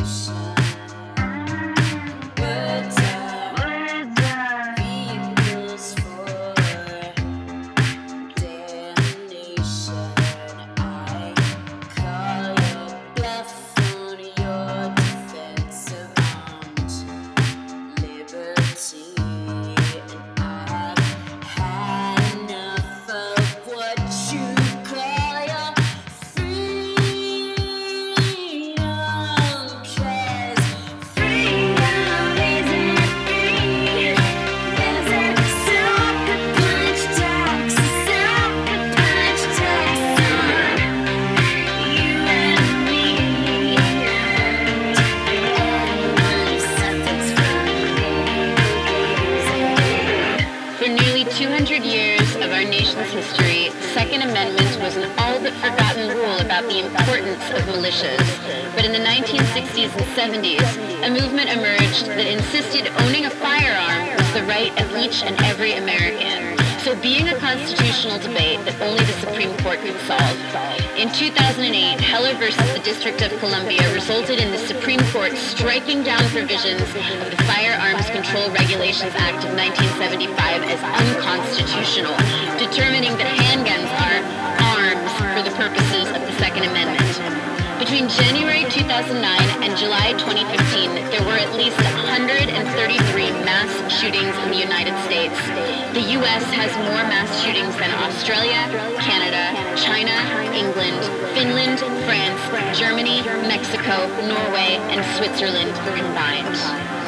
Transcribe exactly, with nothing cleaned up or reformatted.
two hundred years of our nation's history, the Second Amendment was an all-but-forgotten rule about the importance of militias. But in the nineteen sixties and seventies, a movement emerged that insisted owning a firearm was the right of each and every American. So being a constitutional debate that only the Supreme Court could solve. In two thousand eight, Heller versus the District of Columbia resulted in the Supreme Court striking down provisions of the Firearms Control Regulations Act of nineteen seventy-five as unconstitutional, determining that handguns are arms for the purposes of the Second Amendment. Between January two thousand nine and July twenty fifteen, there were at least one hundred thirty-three mass shootings in the United States. The U S has more mass shootings than Australia, Canada, China, England, Finland, France, Germany, Mexico, Norway, and Switzerland combined.